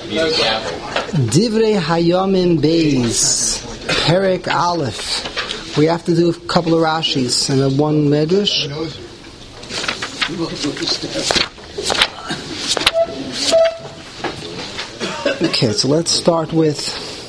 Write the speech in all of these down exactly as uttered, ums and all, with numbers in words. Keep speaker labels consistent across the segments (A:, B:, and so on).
A: Divrei Hayamim Beis, Perek Aleph. We have to do a couple of Rashis and then one Medrash. Okay, so let's start with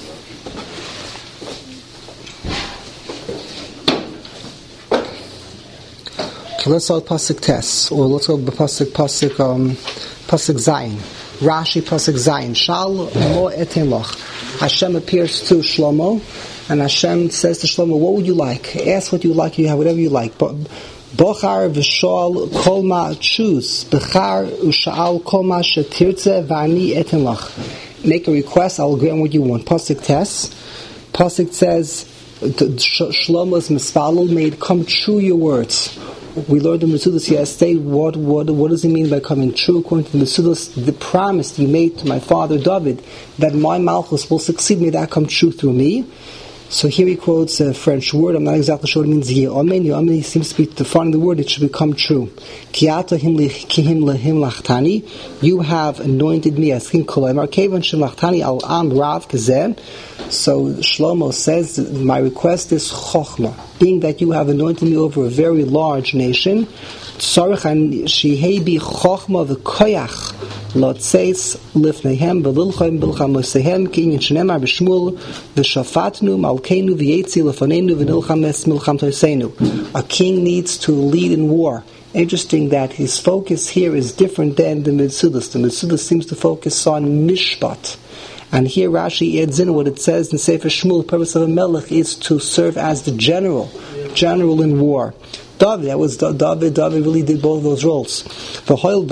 A: okay, let's start with Pasuk Tes, or let's go with Pasuk Pasuk um Pasuk Zayin. Rashi Pasuk Zayin. Shal mo etin loch. Hashem appears to Shlomo, and Hashem says to Shlomo, "What would you like? Ask what you like. You have whatever you like." But Bochar v'shol kol ma, choose. Bechar u'sha'al kol ma shetirtze v'ani etin loch. Make a request, I'll grant what you want. Pasuk Tes. Pasuk says, Shlomo's mispalel made come true your words. We learned in Metzudos yesterday what, what what does it mean by coming true. According to Metzudos, the promise you made to my father David that my Malchus will succeed, may that come true through me. So here he quotes a French word. I'm not exactly sure what it means. Ye'omen. Ye'omen seems to be defining the word. It should become true. Kiata him lehim lehim lachtani. You have anointed me as king. Kolemar kevan shem lachtani al am rav kazeh. So Shlomo says, my request is chokhmah, being that you have anointed me over a very large nation. Tzarich an shehei bi chokhmah v'koyach lotzeis lifneihem v'lilchem bilcham losehem k'inyan shenemar b'shmul v'shafatnu malkeinu v'yetzi lefanenu v'nilcham es milcham toseinu. A king needs to lead in war. Interesting that his focus here is different than the Metzudos. The Metzudos seems to focus on mishpat. And here Rashi adds in what it says in Sefer Shmuel, the purpose of a melech is to serve as the general, general in war. David, that was David, David really did both of those roles. Therefore,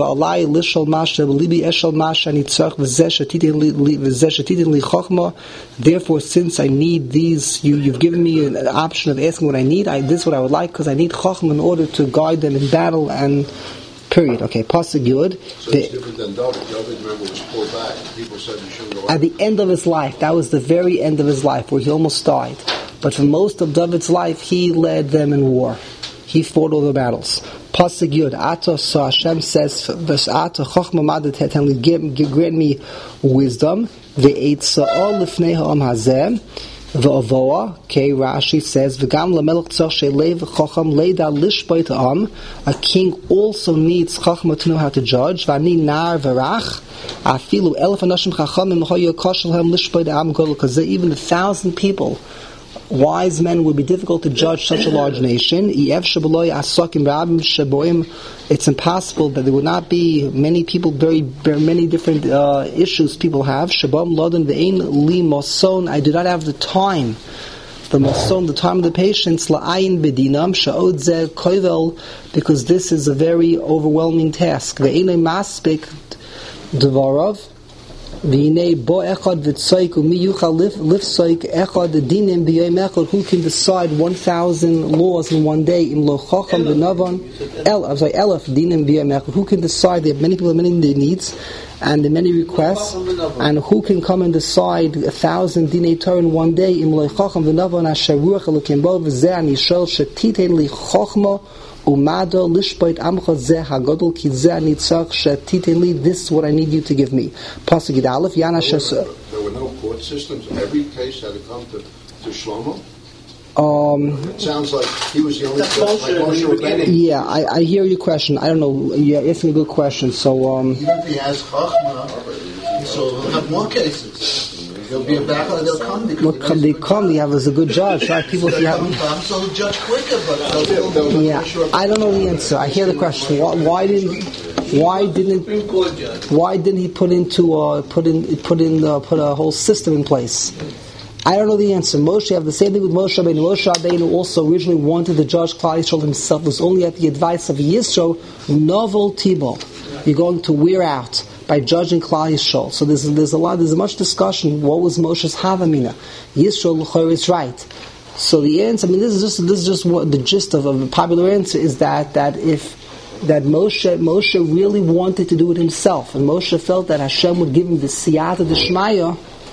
A: since I need these, you, you've given me an option of asking what I need, I, this is what I would like, because I need chokhmah in order to guide them in battle and period. Okay, Pasuk Yud.
B: So it's different than David. David, remember, was pulled back. People said you shouldn't go out.
A: At the end of his life, that was the very end of his life, where he almost died. But for most of David's life, he led them in war. He fought all the battles. Pasuk Yud. Ata, so Hashem says, Ata chokhmah madet heten, grant me wisdom. Ve'etza'ol lifnei ha'am hazeh. V'avoa, okay, Rashi says, V'gam lamelech tzach she'lev chacham leida lishbait ha'am. A king also needs chachma to know how to judge. V'ani nar v'rach. Afilu elef anashim chachamim hoya kashel hem lishbait ha'am godel. Because even a thousand people, wise men, would be difficult to judge such a large nation. It's impossible that there would not be many people, very, very many different uh, issues people have. I do not have the time, the moson, the time of the patience, because this is a very overwhelming task. Who can decide one thousand laws in one day? El, I'm sorry, elef dinim b'yom. Who can decide? There are many people have many needs and the many requests, and who can come and decide a thousand dinei Torah in one day? Im lo chacham v'navan asher ruach elokim bo v'zeh ani shol shetiten li chochma umado lishbait amcha zeh hagodol ki zeh ani tzach shetiten li. This is what I need you to give me. Pasuk Yud Aleph Yana Shes.
B: There were no court systems. Every case had to come to, to Shlomo.
A: Um,
B: it sounds like he was the only judge. Like Moshe Rabbeinu.
A: Yeah, I, I hear your question. I don't know. You're asking a good question. So, um,
C: even if he has chachma, so he'll have more cases. There'll be a battle and they'll come.
A: Well, come, they come, they have as a good judge, right? People, if you have,
C: so they'll judge quicker, but they'll, they'll,
A: yeah, I don't know the answer. I hear the question. Why, why didn't, why didn't, why didn't he put into, uh, put in, put in, uh, put a whole system in place? I don't know the answer. Moshe, have the same thing with Moshe Rabbeinu. Moshe Rabbeinu also originally wanted to judge Klal Yisrael himself. It was only at the advice of Yisro, novel Tibo. You're going to wear out by judging Klal Yisrael. So there's there's a lot, there's much discussion. What was Moshe's Havamina? Yisro l'chor is right. So the answer, I mean, this is just this is just what the gist of, of the popular answer is that that if that Moshe Moshe really wanted to do it himself, and Moshe felt that Hashem would give him the siyata d'shmaya,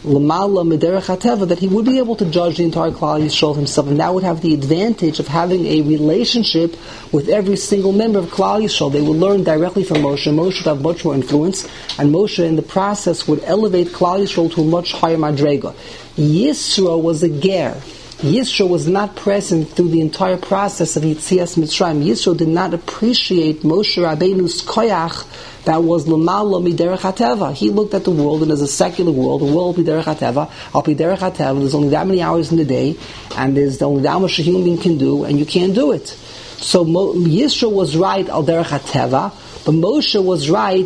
A: L'mala Mederech HaTeva, that he would be able to judge the entire Klal Yisrael himself, and that would have the advantage of having a relationship with every single member of Klal Yisrael. They would learn directly from Moshe. Moshe would have much more influence, and Moshe in the process would elevate Klal Yisrael to a much higher madrega. Yisro was a ger. Yisro was not present through the entire process of Yitzias Mitzrayim. Yisro did not appreciate Moshe Rabbeinu's koyach that was l'mala miderech hateva. He looked at the world, and as a secular world, the world miderech hateva, al miderech hateva, there's only that many hours in the day, and there's only that much a human being can do, and you can't do it. So Mo- Yisro was right al derech hateva, but Moshe was right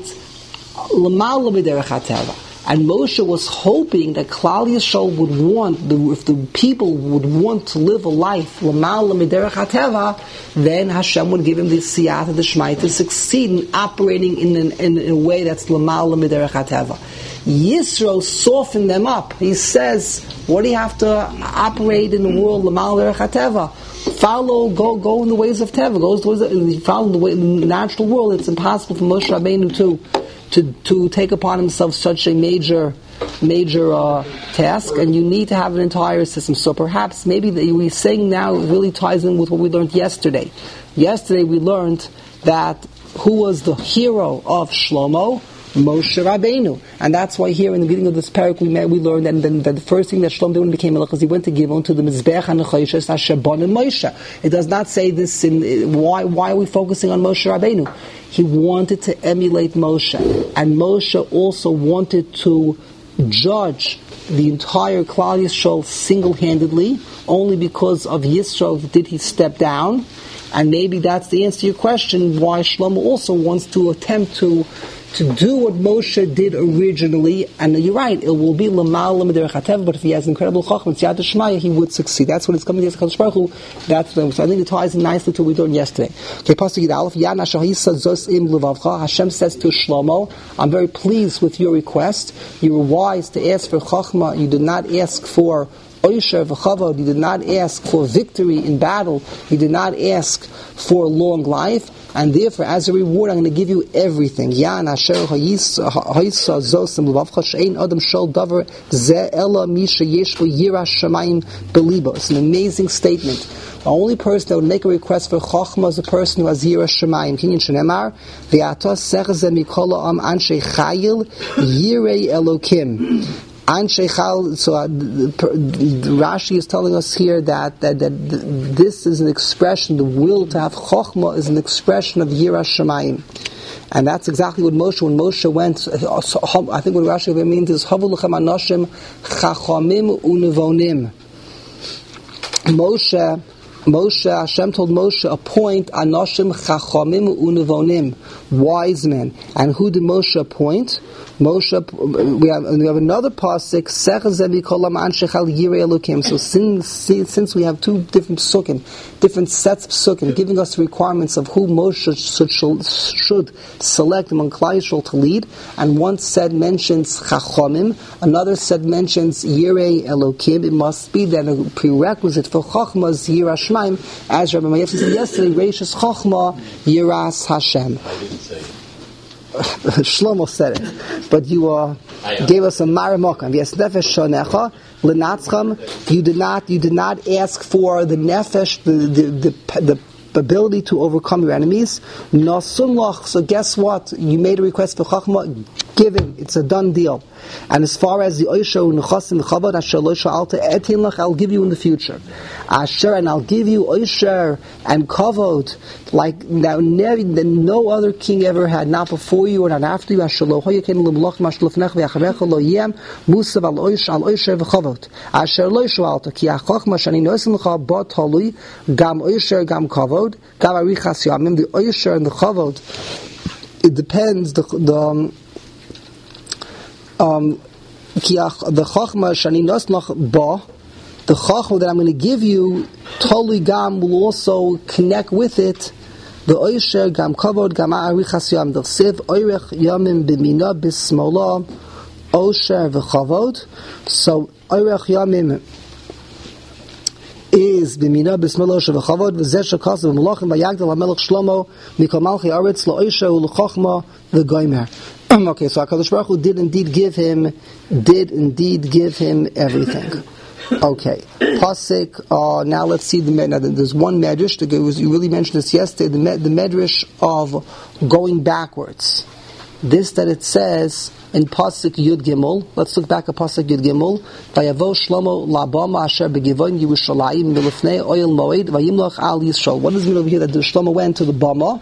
A: l'mala miderech hateva. And Moshe was hoping that Klal Yisrael would want, the, if the people would want to live a life, l'mal l'miderech hateva, then Hashem would give him the siyata d'shmai to succeed in operating in, an, in, in a way that's l'mal l'miderech hateva. Yisro softened them up. He says, what do you have to operate in the world, l'mal l'miderech hateva? Follow, go, go in the ways of Teva. Go in the ways of, follow the way in the natural world. It's impossible for Moshe Rabbeinu to To, to take upon himself such a major, major uh, task, and you need to have an entire system. So perhaps, maybe the, we're saying now really ties in with what we learned yesterday. Yesterday we learned that who was the hero of Shlomo? Moshe Rabbeinu. And that's why here in the beginning of this parak we met, we learned that, that, that the first thing that Shlomo did when he became Melech is he went to give on to the Mizbech and the Chayshas Asher Bana Moshe. It does not say this in, why, why are we focusing on Moshe Rabbeinu? He wanted to emulate Moshe. And Moshe also wanted to judge the entire Klal Yisrael single-handedly. Only because of Yisro did he step down. And maybe that's the answer to your question, why Shlomo also wants to attempt to to do what Moshe did originally. And you're right, it will be l'mal l'miderech hateva, but if he has incredible chachma, siyata d'shmaya, he would succeed. That's what it's coming to Yisrael Baruch Hu. That's the, so I think it ties in nicely to what we did yesterday. Okay, Pasuk Yud Aleph, Yana shahisa zos im levavcha. Hashem says to Shlomo, I'm very pleased with your request. You were wise to ask for chachma. You did not ask for Oisher v'chavod. You did not ask for victory in battle. You did not ask for long life. And therefore, as a reward, I'm going to give you everything. Yan asher ha'yisa zosim l'vavcha she'ein adam shol davar ze ela misha yesh bo yiras shamayim belibo. It's an amazing statement. The only person that would make a request for chachma is a person who has yiras shamayim. Kinyan shenemar ve'atos sechze mikola am anshe chayil yirei elokim. So uh, Rashi is telling us here that, that that this is an expression, the will to have chokhmah is an expression of yiras shamayim. And that's exactly what Moshe, when Moshe went, I think what Rashi means is havu lechem anoshim chachamim unevonim. Moshe, Moshe, Hashem told Moshe, appoint anoshim chachamim unevonim, wise men. And who did Moshe appoint? Moshe, we have, we have another pasuk, so since, since we have two different psukim, different sets of psukim, giving us the requirements of who Moshe should, should select among Klal Yisrael to lead, and one set mentions Chachamim, another set mentions Yirei Elokim, it must be that a prerequisite for Chachma is Yiras Shemaim, as Rabbi Mayef said yesterday, Reishis Chachma, Yiras Hashem.
D: I didn't say it.
A: Shlomo said it, but you uh, gave us a maramokam. Yes, nefesh shonecha lenatzcham. You did not. You did not ask for the nefesh, the the the, the ability to overcome your enemies. Nasunlach. So guess what? You made a request for chachma. Given, it's a done deal. And as far as the oisha u'nechasim chavod asher lo sha'alta etin lach, I'll give you in the future. Asher, and I'll give you oisha and kavod like that no other king ever had, not before you or not after you. Asher lo hoyaken l'mloch mashlufnech ve'acharecha lo yem musav al oisha al oisha v'chavod asher lo sha'alta ki achachma shani noesim l'cha ba talui gam oisha gam kavod gam arichas yamim. The oisha and the kavod, it depends the the Um, the chachma shani nosnach ba, the chachma that I'm going to give you, totally gam will also connect with it. The oisher gam kavod gam arichas yam the siv oirech yamim b'mina b'smola osher v'chavod. So oirech yamim is b'mina b'smelo shevachavod v'zeh shekasav v'malachim v'yagdal HaMelech Shlomo mikol malchi aretz la'oisha u'l'chochma v'goymer. Okay, so HaKadosh Baruch Hu did indeed give him, did indeed give him everything. Okay, pasuk. Uh, now let's see the med. Now there's one medrash. That was, you really mentioned this yesterday. The med, the medrash of going backwards. This that it says in pasuk Yud Gimel. Let's look back at pasuk Yud Gimel. Vayavo Shlomo labama asher begivon Yerushalayim milifnei oil moed vayimloch al Yisrael. What does it mean over here that the Shlomo went to the bama?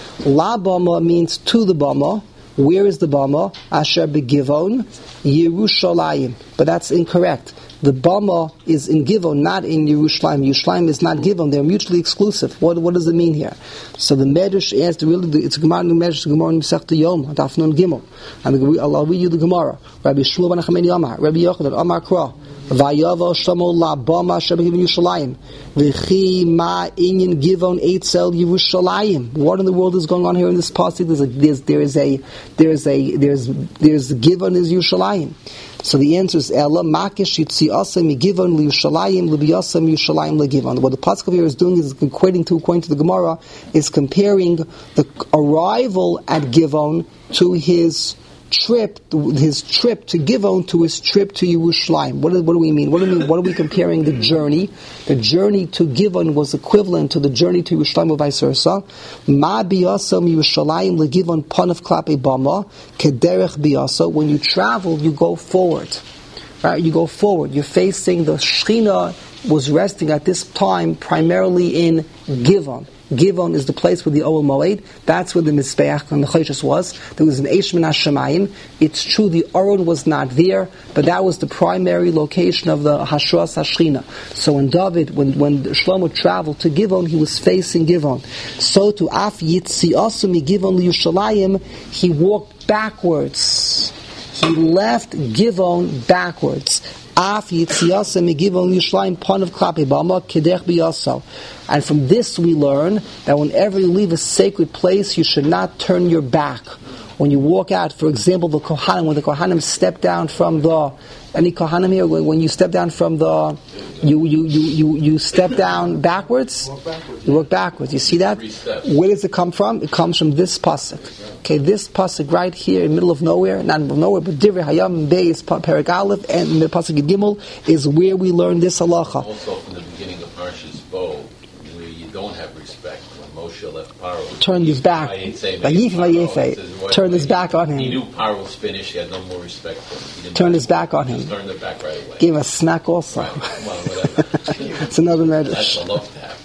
A: La bama means to the bama. Where is the bama? Asher begivon Yerushalayim. But that's incorrect. The Bama is in Givon, not in Yerushalayim. Yerushalayim is not Givon. They're mutually exclusive. What what does it mean here? So the Medrash asked, really, it's a Gemara in the Medrash, the Gemara in Masechta Yom, Daf Nun Gimel. And the, I'll read you the Gemara. Rabbi Shmuel ben Nachmani Amar, Rabbi Yochanan Amar Kra, Vayavo Shlomo la Bama Asher begivon Yerushalayim, V'chi ma inyan Givon eitzel Yerushalayim. What in the world is going on here in this passage? There's a, there's, there is a, there is a, there's, there's Givon is Yerushalayim. So the answer is Ella Makish Yitziasem Yigivon Liyushalayim Libiyasem Yushalayim Legivon. What the pasuk here is doing is equating to according to the Gemara is comparing the arrival at Givon to his trip, his trip to Givon to his trip to Yerushalayim. What do, what do we mean? What do we mean? What are we comparing the journey? The journey to Givon was equivalent to the journey to Yerushalayim or vice versa. Ma biyasam Yerushalayim legivon panav klape bama kederech biyasa. When you travel, you go forward. Right? You go forward. You're facing the Shechina was resting at this time primarily in Givon. Givon is the place where the Oel Moed, that's where the Mizbeach and the Choshes was. There was an Eish Min HaShamayim. It's true the Aron was not there, but that was the primary location of the Hashras HaShechina. So when David, when, when Shlomo traveled to Givon, he was facing Givon. So to Af Yitziasu Mi Givon Liyushalayim, he walked backwards. He left Givon backwards. Af Yitziasa Megivon Yishlayim Panav Klape Bama Kedech Biyasal. And from this we learn that whenever you leave a sacred place, you should not turn your back. When you walk out, for example, the Kohanim, when the Kohanim step down from the, any Kohanim here, when you step down from the, you you you you, you step down backwards,
B: Walk backwards.
A: you walk backwards. You see that? Where does it come from? It comes from this pasuk. Okay, this pasuk right here in the middle of nowhere, not in the middle of nowhere, but Divrei Hayam Beis Perek Aleph and the pasuk Gimel is where we learn this halacha.
D: Also from the beginning of Parshas Bo, where you don't have respect. When Moshe left Paro,
A: Turned his back. Vayife, Vayife. Turned his back on him.
D: He knew Paro was finished. He had no more respect for him. He didn't
A: Turned his back on him.
D: Just turned it back right away.
A: Gave a smack also.
D: Right. Well, whatever.
A: It's another medrash.
D: That's a love to happen.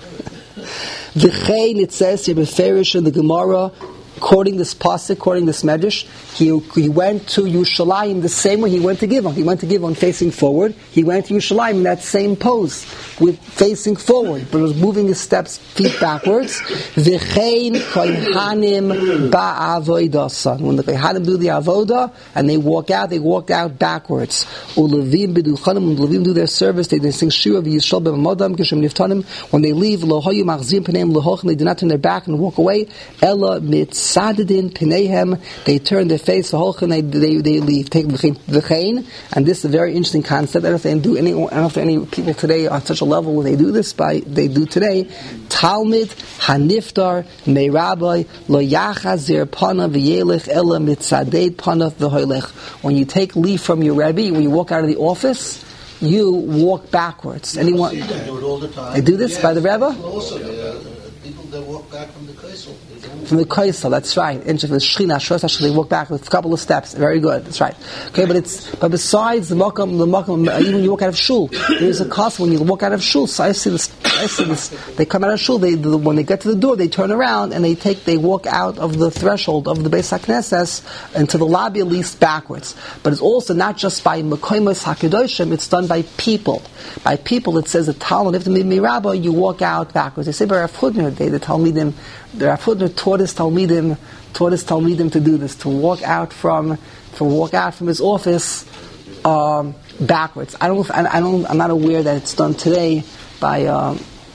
A: V'chein, it says here, Beferish in the Gemara, quoting this pasuk, quoting this medrash, he, he went to Yerushalayim the same way he went to Givon. He went to Givon facing forward. He went to Yerushalayim in that same pose, with facing forward, but was moving his steps, feet backwards. V'chein kohanim ba'avodah. When the kohanim do the avodah and they walk out, they walk out backwards. Ulevim b'duchanim, when the Levim do their service, they, they sing shira v'yishol b'modam kishem niftanim. When they leave, lo hoyu machzim p'neim lehochim, they do not turn their back and walk away. Ella mitzadidin p'neihem, they turn their face, lehochim, they, they, they leave. Take v'chein, and this is a very interesting concept. I don't know if they do any, I don't know if any people today on such a level where they do this by they do today. Talmid haniftar meirabai lo yachazir pana v'yelech ela mitzadei pana v'hoylech. When you take leave from your Rebbe, when you walk out of the office, you walk backwards. Anyone?
C: They do it all the time.
A: They do this
C: yeah.
A: by the Rebbe?
C: Also, uh, people that walk back from the Kaisel.
A: From the Kaisel, that's right. And from the Shechina, Shos they walk back with a couple of steps. Very good, that's right. Okay, but it's but besides the Makam, the Makam, even when you walk out of Shul, there's a cost when you walk out of Shul. So I see this. I see this. They come out of Shul. They when they get to the door, they turn around and they take. They walk out of the threshold of the Beis HaKnesses into the lobby, at least backwards. But it's also not just by Mekoimos HaKadoshim. It's done by people. By people, it says a Talmud. If the Mirabah, you walk out backwards. They say by Rav Hudner, they the Talmidim. The Rav Hudner taught his Talmidim, taught his Talmidim to do this, to walk out from, to walk out from his office um, backwards. I don't, I, I don't, I'm not aware that it's done today by, um,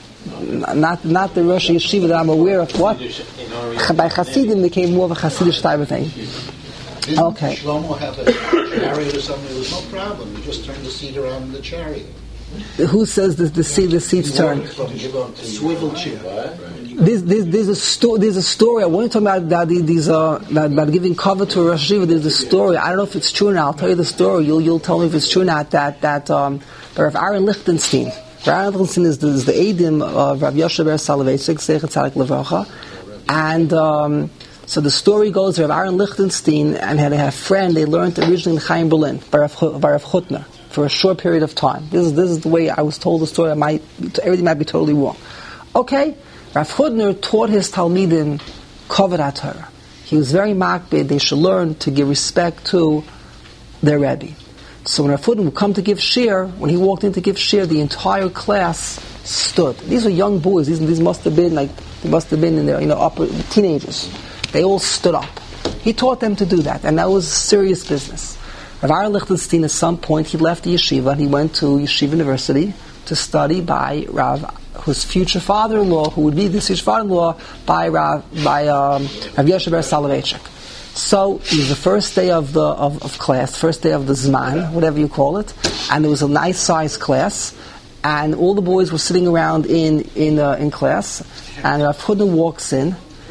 A: not not the Rosh Yeshiva that I'm aware of. What by Hasidim became more of a Hasidic type of thing.
C: Didn't
A: Okay.
C: Shlomo have a chariot or something? There was no problem. You just turned the seat around in the chariot.
A: Who says that the seat the seats turn?
C: Swivel chair.
A: There's, there's, there's, a sto- there's a story. I want to talk about that. These uh, about, about giving cover to a Rosh Yeshiva. There's a story. I don't know if it's true or not. I'll tell you the story. You'll you'll tell me if it's true or not. That that um, Rav Aaron Lichtenstein. Rav Aaron Lichtenstein is the, is the Eidim of Rav Yoshe Ber Soloveitchik, Zeichet Tzadik Levracha, and um, so the story goes. Rav Aaron Lichtenstein and had a friend. They learned originally in Chaim Berlin by Rav Chutner for a short period of time. This is this is the way I was told the story. I might everything might be totally wrong. Okay. Rav Chutner taught his Talmidim Kavod Torah. He was very makbid. They should learn to give respect to their Rebbe. So when Rav Chutner would come to give shir, when he walked in to give shir, the entire class stood. These were young boys. These, these must have been like they must have been in their you know upper teenagers. They all stood up. He taught them to do that, and that was serious business. Rav Aaron Lichtenstein, at some point, he left the yeshiva and he went to Yeshiva University to study by Rav. Whose future father-in-law, who would be this future father-in-law, by Rav, by um, Rav Yoshe Ber Soloveitchik. So it was the first day of the of, of class, first day of the Zman, whatever you call it, and it was a nice sized class, and all the boys were sitting around in in uh, in class, and Rav Chutner walks in,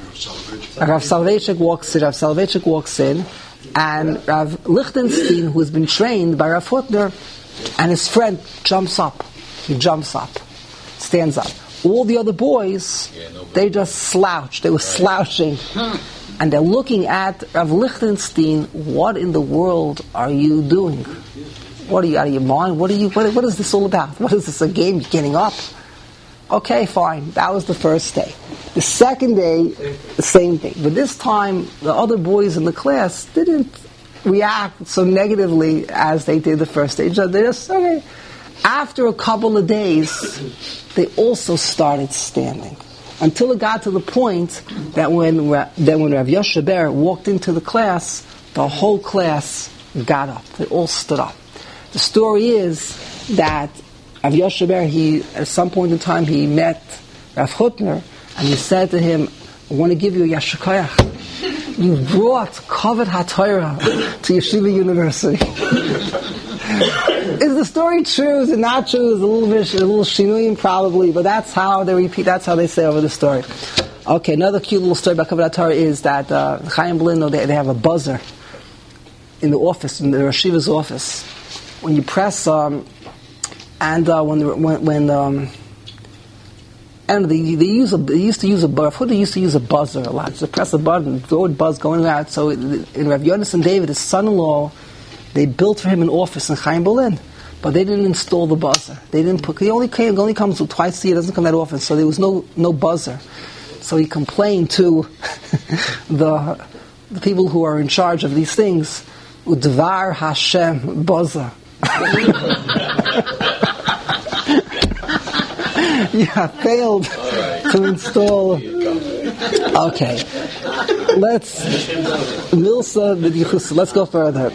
A: Rav Soloveitchik walks in, Rav Soloveitchik walks in, and Rav Lichtenstein, who has been trained by Rav Chutner, and his friend jumps up. He jumps up. Stands up. All the other boys, yeah, no, they just slouched. They were right. slouching. And they're looking at Rav Lichtenstein. What in the world are you doing? What are you out of your mind? What are you? What, what is this all about? What is this, a game? You're getting up? Okay, fine. That was the first day. The second day, the same thing. But this time, the other boys in the class didn't react so negatively as they did the first day. They just, okay. After a couple of days, they also started standing. Until it got to the point that when that when Rav Yoshe Ber walked into the class, the whole class got up. They all stood up. The story is that Rav Yoshe Ber, he, at some point in time, he met Rav Chutner, and he said to him, I want to give you a Yasher Koyach. You brought Kavod HaTorah to Yeshiva University. Is the story true? Is it not true? Is a little bit, a little shinuyim probably, but that's how they repeat. That's how they say over the story. Okay, another cute little story about Kavod HaTorah is that uh, Chaim Berlin, they, they have a buzzer in the office, in the Rosh Yeshiva's office. When you press, um, and uh, when when, when um, and they, they use a they used to use a buzzer. They used to use a buzzer a lot. So press a button, the would buzz going out. So in Rav Yonason David, his son-in-law, they built for him an office in Chaim Berlin, but they didn't install the buzzer. They didn't put. He only came. He only comes twice a year. Doesn't come that often. So there was no no buzzer. So he complained to the the people who are in charge of these things. Udvar Hashem buzzer. You have failed right. to install. Okay, let's Milsa. Let's go further.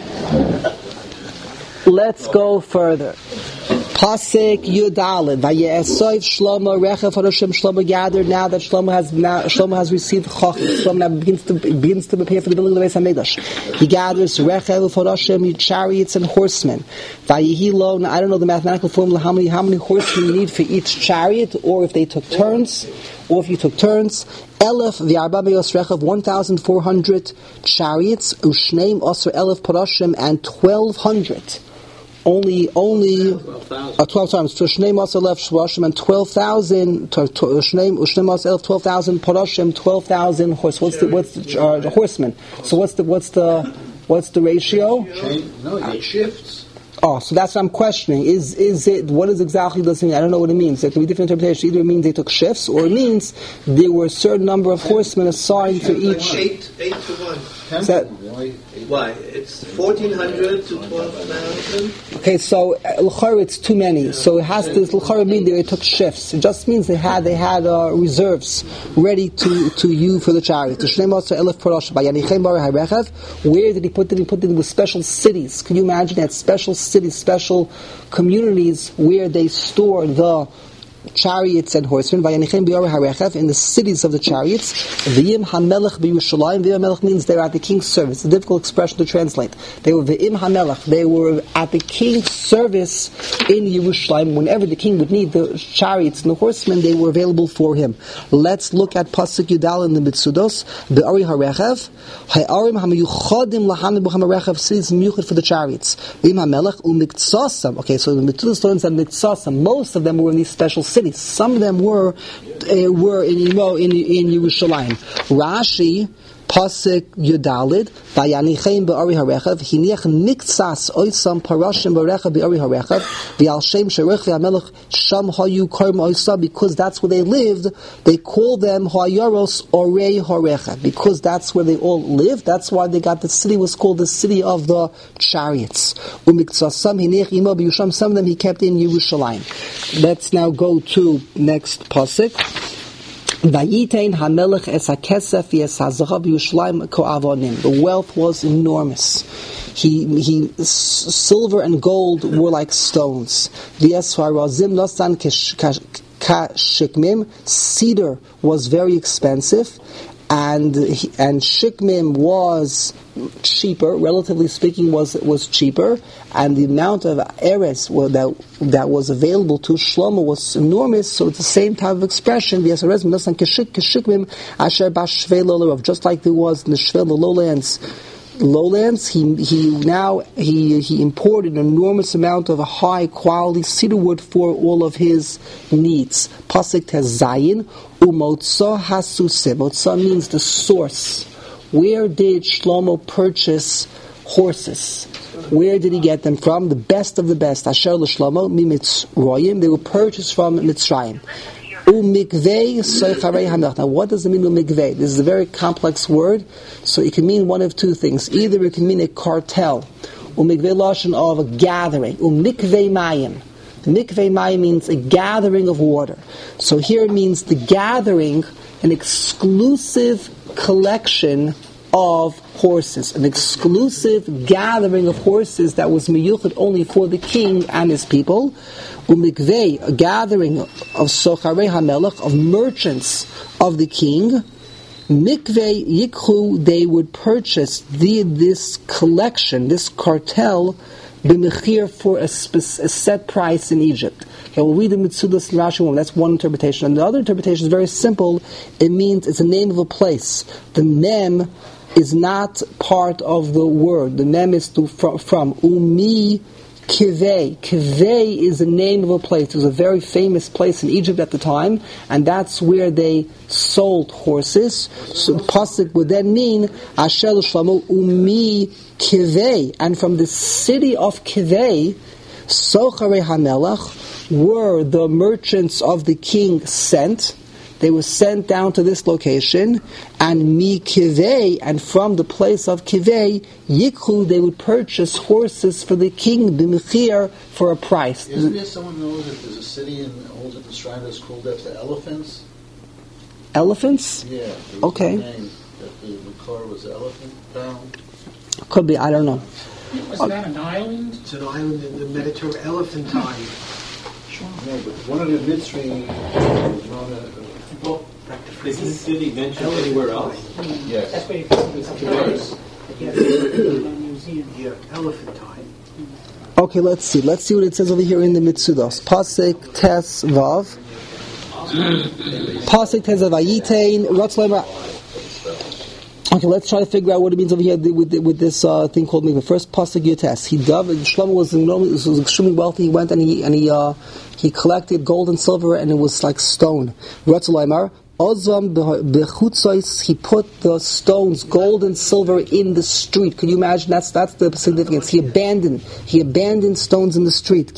A: Let's go further. Pasuk Yudalid. Vayesoif Shlomo Rechav Haroshim. Shlomo gathered now that Shlomo has now, Shlomo has received Chacham. Shlomo now begins to begins to prepare for the building of the Beis Hamikdash. He gathers Rechav Haroshim, chariots and horsemen. Vayihilo. Now I don't know the mathematical formula how many how many horsemen you need for each chariot, or if they took turns, or if you took turns. Elef v'arba me'os rechav, one thousand four hundred chariots. Ushneim osir elef parashim, and twelve hundred. Only, only uh, twelve times. Ushneim osir elef parashim, and twelve thousand. Ushneim ushneim osir elef twelve thousand parashim, twelve thousand horse. What's the what's the, uh, the horsemen? So what's the what's the what's the ratio?
C: No, it shifts.
A: Oh, so that's what I'm questioning. Is is it, what is exactly does it mean? I don't know what it means. There can be different interpretations. Either it means they took shifts, or it means there were a certain number of horsemen assigned for each.
E: Eight, eight to one.
A: Is that,
E: why? It's fourteen hundred to twelve thousand.
A: Okay, so l'chara it's too many. So it has to l'chara mean they took shifts. It just means they had they had uh, reserves ready to to use for the chariot. Where did he put them? He put them in special cities. Can you imagine that? Special cities, special communities where they store the chariots and horsemen. In the cities of the chariots. V'im hamelech b'Yerushalayim. V'im hamelech means they were at the king's service. It's a difficult expression to translate. They were v'im hamelech. They were at the king's service in Yerushalayim, whenever the king would need the chariots and the horsemen, they were available for him. Let's look at Pasuk Yudal in the Mitzudos. Be'ari harechav, ha'arim ha'miyuchodim lahamid b'cham harechav, cities miyuchad for the chariots. V'im ha'melech u'miktsasam. Okay, so the Mitzudos learns that miktsasam, most of them were in these special cities. Some of them were uh, were in Imo, in, in Yerushalayim. Rashi, Pasuk Yudalid, Vayanichein be'ari harechav, hiniach miktsas oisam parashim be'rechav be'ari harechav, v'al shem sherech v'amelech sham hayu karm oisa, because that's where they lived, they call them hayaros orei harechav, because that's where they all lived. That's why they got the city was called the city of the chariots. Umiktsasam hiniach imo b'yusham, some of them he kept in Yerushalayim. Let's now go to next Pasuk. The wealth was enormous. He, he, silver and gold were like stones. Cedar was very expensive, and and shikmim was cheaper, relatively speaking, was was cheaper, and the amount of eretz that that was available to Shlomo was enormous. So it's the same type of expression. Just like there was in the Shvel, the lowlands. Lowlands, he he now he he imported an enormous amount of a high quality cedar wood for all of his needs. Pasuk Tezayin umotza hasusim. Motza means the source. Where did Shlomo purchase horses? Where did he get them from? The best of the best. Asher l'Shlomo miMitzrayim. They were purchased from Mitzrayim. Umikvei soicharei hamech. Now, what does it mean umikvei? This is a very complex word, so it can mean one of two things. Either it can mean a cartel, umikvei lashon of a gathering, umikvei mayim. Mikvei mayim means a gathering of water. So here it means the gathering, an exclusive collection of horses, an exclusive gathering of horses that was miyuchet only for the king and his people. Umikvei, a gathering of socharei hamelech, of merchants of the king. Mikvei yikhu, they would purchase the, this collection, this cartel, b'mechir, for a, spe- a set price in Egypt. Okay, we'll read the Mitzudos and Rashi. That's one interpretation. And the other interpretation is very simple. It means it's a name of a place. The mem is not part of the word. The mem is to, from, from umi kivei. Kivei is the name of a place. It was a very famous place in Egypt at the time, and that's where they sold horses. So the pasuk would then mean Asher Shlomo umi kivei, and from the city of Kivei, Socharei Hamelach, were the merchants of the king sent. They were sent down to this location, and mi kivei, and from the place of kivei, yikhu, they would purchase horses for the king, b'mechir, for a price.
C: Isn't there someone knows that there's a city in Old Mitzrayim that's called after elephants?
A: Elephants?
C: Yeah. There was
A: Okay.
C: A name that the, the car was elephant bound.
A: Could be, I don't know.
F: Was that an island?
G: It's an island in the Mediterranean, Elephantine.
C: No, but one of the Mitzrayim was on a...
H: Is this city mentioned anywhere else?
D: Yes.
F: That's where you found this place. Yeah, the museum.
G: Yeah, Elephantine.
A: Okay, let's see. Let's see what it says over here in the Mitzudos. Pasuk Tes Vav. Pasuk Tes Vav. Vayitain Ratzleimer. Okay, let's try to figure out what it means over here with with this uh, thing called the first pasuk Yotes. He dove. Shlomo was enormous, was extremely wealthy. He went and he and he uh, he collected gold and silver, and it was like stone. Ratzleimer. Ozam bechutzos, he put the stones, gold and silver, in the street. Can you imagine? That's that's the significance. He abandoned, he abandoned stones in the street.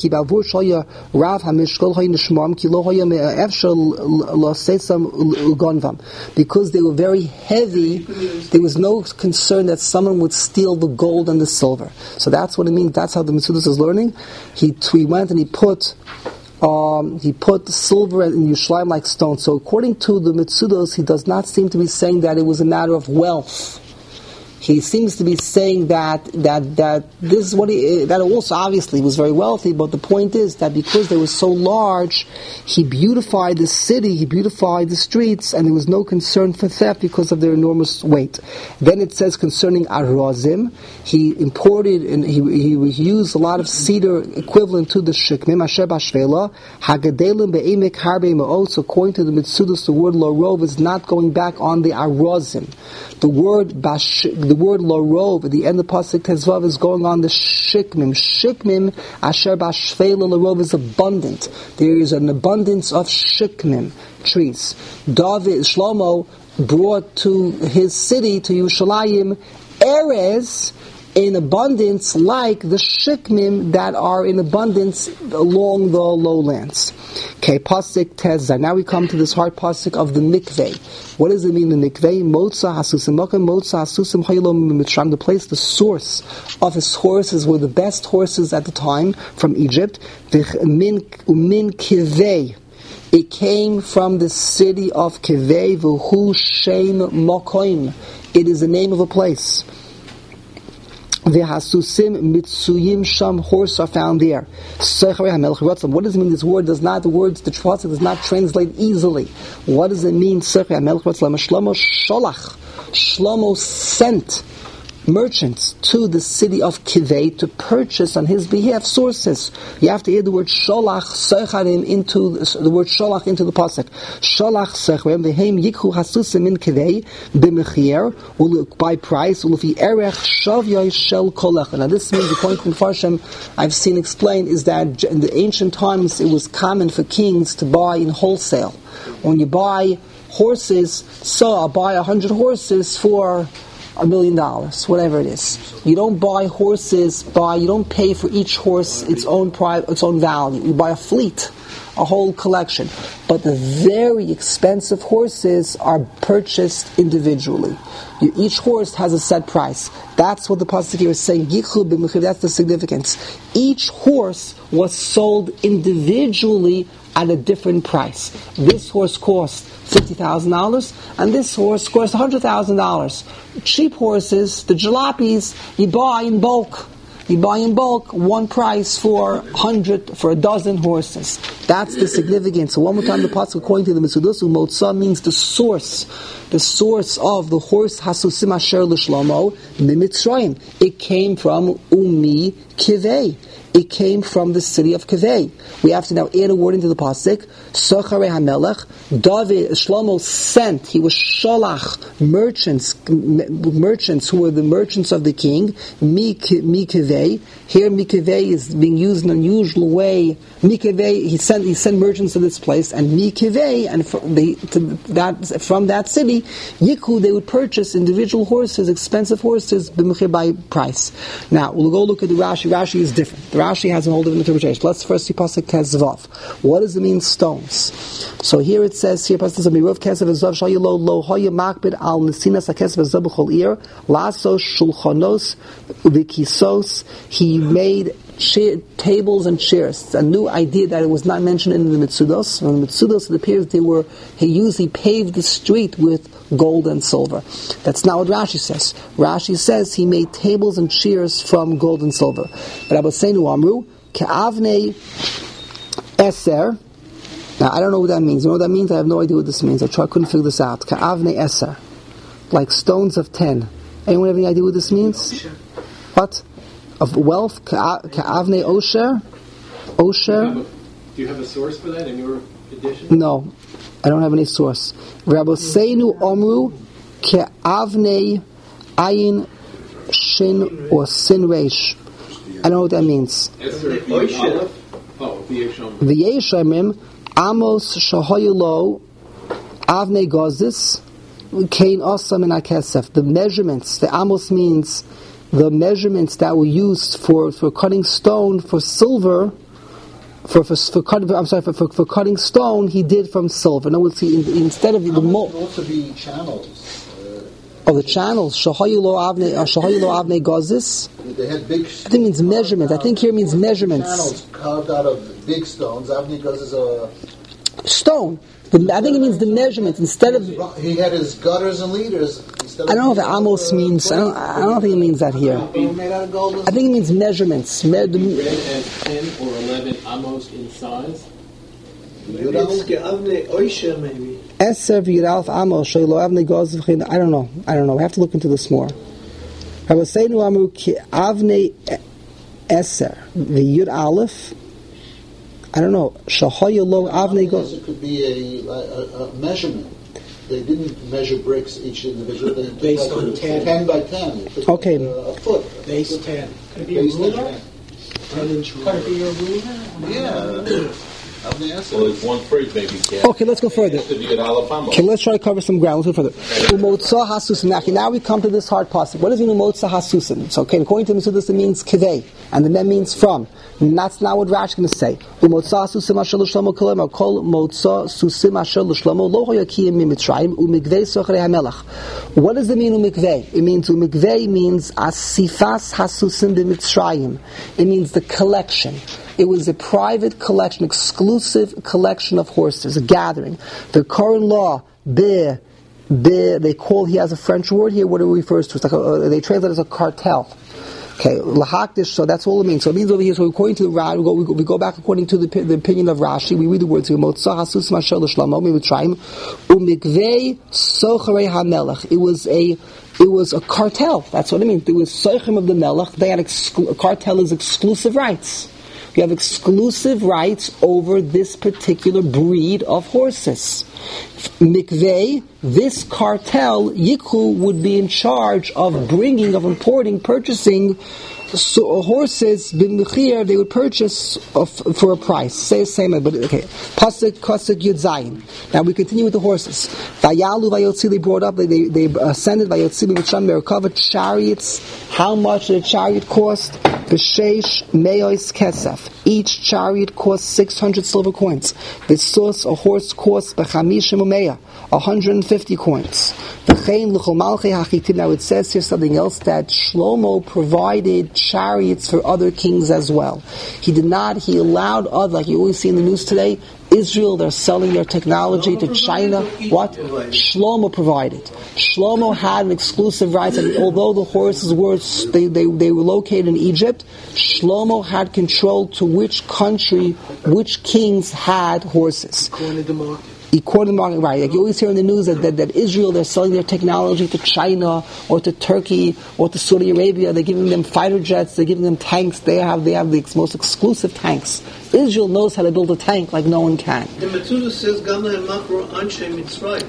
A: Because they were very heavy, there was no concern that someone would steal the gold and the silver. So that's what it means. That's how the Mitzudos is learning. He he went and he put. Um, he put silver in Yerushalayim like stone. So according to the Mitzudos, he does not seem to be saying that it was a matter of wealth. he seems to be saying that that that this is what he that also obviously was very wealthy, but the point is that because they were so large, he beautified the city, he beautified the streets, and there was no concern for theft because of their enormous weight. Then it says concerning Arozim, he imported and he, he used a lot of cedar equivalent to the shikmim, asher bashvela, hagadelim be'emek harbe ma'ot. According to the Mitzudos, the word lorov is not going back on the Arozim. The word bash, the word lorov at the end of pasuk tezvav is going on the shikmim. Shikmim asher bashvela lorov is abundant. There is an abundance of shikmim trees. David Shlomo brought to his city, to Yerushalayim, erez in abundance like the shikmim that are in abundance along the lowlands. Okay, pasuk tezah. Now we come to this hard pasuk of the mikveh. What does it mean, the mikveh? Motza hasusim makam motza hasusim hayilom mitzrayim. The place, the source of his horses were the best horses at the time from Egypt. Min umin kivei. It came from the city of Kivei, v'hu shem mokoim. It is the name of a place. V'hasusim mitzuyim sham, horse are found there. What does it mean? This word does not, the words, the pasuk does not translate easily. What does it mean? Shlomo sholach. Shlomo sent merchants to the city of Kivei to purchase on his behalf sources. You have to add the word sholach secharim into the word sholach into the pasuk. Sholach secharim v'heim yikhu hasusim in Kivei b'mechir by price u'lefi erech shavyai shel kolech. Now this means, according to Farshim, I've seen explained, is that in the ancient times it was common for kings to buy in wholesale. When you buy horses, so I'll buy a hundred horses for a million dollars, whatever it is. You don't buy horses by, you don't pay for each horse its own pri- its own value. You buy a fleet, a whole collection. But the very expensive horses are purchased individually. You, each horse has a set price. That's what the pasuk here is saying. That's the significance. Each horse was sold individually at a different price. This horse cost fifty thousand dollars, and this horse cost one hundred thousand dollars. Cheap horses, the jalopis, you buy in bulk. You buy in bulk, one price for hundred, for a dozen horses. That's the significance. So one more time, the pasuk according to the Mitzudos, Motza means the source, the source of the horse Hasusim Asher L'Shlomo Mitzrayim. It came from Umi Kivei. It came from the city of Kivei. We have to now add a word into the pasuk. Socharei HaMelech. David Shlomo sent. He was sholach, merchants, merchants who were the merchants of the king. Mi Kivei. Here, Mi Kivei is being used in an unusual way. Mi Kivei. He sent. He sent merchants to this place, and Mi Kivei, and from, the, to that, from that city, Yiku, they would purchase individual horses, expensive horses, by price. Now we'll go look at the Rashi. Rashi is different. The Rashi has a whole different interpretation. Let's first see pasuk Kezvav. What does it mean, stones? So here it says, here pasuk says, "Mirov Kesav Zav Shayilo Lo Hoya Makbid Al Nesinas Kesav Zav B'Chol Ir Laso Shulchanos V'Kisos." He made chair, tables and chairs. It's a new idea that it was not mentioned in the Mitzudos. In the Mitzudos, it appears they were. He used. He paved the street with gold and silver. That's not what Rashi says. Rashi says he made tables and chairs from gold and silver. But Abbaseinu Amru, Ka'avnei Eser. Now, I don't know what that means. You know what that means? I have no idea what this means. I try, couldn't figure this out. Ka'avnei Eser. Like stones of ten. Anyone have any idea what this means? What? Of wealth? Ka'avnei Osher? Osher?
H: Do you have a source for that in your edition?
A: No. I don't have any source. Rabboseinu Omru Ke'avnei Ayin Shin or Sin Reish. I don't know what that means. V'yeshamim Amos Shahoyelo Avnei Gozis Kain Osam and Akesef. The measurements, the Amos means the measurements that were used for, for cutting stone for silver. For for for cutting, I'm sorry, for, for for cutting stone, he did from silver. Now we'll see in, instead of the mold.
C: There also be channels. Uh,
A: oh, the channels. Shahayilo avne, Shahayilo avne gazis.
C: They had big.
A: I think it means measurement. I think here means measurements.
C: Channels carved out of big stones. Avne gazis are.
A: stone. The, I think it means the measurements instead of.
C: He had his gutters and leaders. Instead of
A: I don't know if Amos means. I don't. I don't think it means that here.
C: made out of gold.
A: I think it means measurements. Me, the,
H: Read as ten or eleven amos in size.
E: Maybe it's Ge'avnei Oisha, maybe.
A: Eser v'yiralf amos shelo avnei goz v'chin. I don't know. I don't know. We have to look into this more. I was saying to Amru ki avnei eser v'yir aleph. I don't know. Shahoyelo avnei goz.
C: It could be a, a, a measurement. They didn't measure bricks each individual. They
G: Based
C: took
G: on
C: like
G: ten.
C: ten by ten. It took
A: Okay.
C: like a, a foot.
G: Base ten.
F: Could it be a
C: Based on
F: ruler?
C: ten.
G: ten inch
F: Could it be a ruler?
C: Yeah. Avnei Eser.
D: Well, there's one phrase maybe. Can't.
A: Okay, let's go further.
D: To be an alafamo.
A: Okay, let's try to cover some ground. Let's go further. Umotza hasusim. Now, okay, now we come to this hard pasuk. What does mean umotza hasusim? So, okay, according to Mesilas, it means kivei, and the mem means from. And that's not what Rash is going to say. Umotza hasusim asher l'shlomo kolem, or kol motza susim asher l'shlomo lo hoyakiyim mimitzrayim umikvei sochrei hamelach. What does it mean umikvei? It means umikvei means asifas hasusim b'mitzrayim. It means the collection. It was a private collection, exclusive collection of horses, a gathering. The current law, be, be, they call, he has a French word here, what it refers to. It's like a, they translate it as a cartel. Okay, lahakdish, so that's all it means. So it means over here, so according to the Rashi, we go, we go, we go back according to the, the opinion of Rashi, we read the words here, Motzah hasus mashal l'shlamo, mitzrayim, umikvei socharei hamelech. It was a It was a cartel. That's what it means. It was sochim of the melech. They had exclu- a cartel is exclusive rights. You have exclusive rights over this particular breed of horses. Mikvei, this cartel, Yikhu would be in charge of bringing, of importing, purchasing so, uh, horses, bin Mechir, they would purchase uh, for a price. Say the same, but okay. Pasuk, Pasuk, Yud Zayin. Now we continue with the horses. Vayalu, Vayotzi, they brought up, they, they, they ascended, Vayotzi, Mitzrayim, they recovered chariots. How much did a chariot cost? B'sheish me'os kesef. Each chariot cost six hundred silver coins. V'sus, a horse cost b'chamishim u'meya, one hundred fifty coins. V'chein l'chol malchei hachitim. Now it says here something else, that Shlomo provided chariots for other kings as well. He did not, he allowed other, like you always see in the news today, Israel, they're selling their technology to China. What? Shlomo provided. Shlomo had an exclusive rights, and although the horses were they, they, they were located in Egypt, Shlomo had control to which country, which kings had horses.
G: According to the market.
A: According to the market, right? Like you always hear in the news that, that, that Israel, they're selling their technology to China or to Turkey or to Saudi Arabia. They're giving them fighter jets. They're giving them tanks. They have they have the most exclusive tanks. Israel knows how to build a tank like no one can.
E: The Metzudah says, Gam lahem makro anshe Mitzrayim.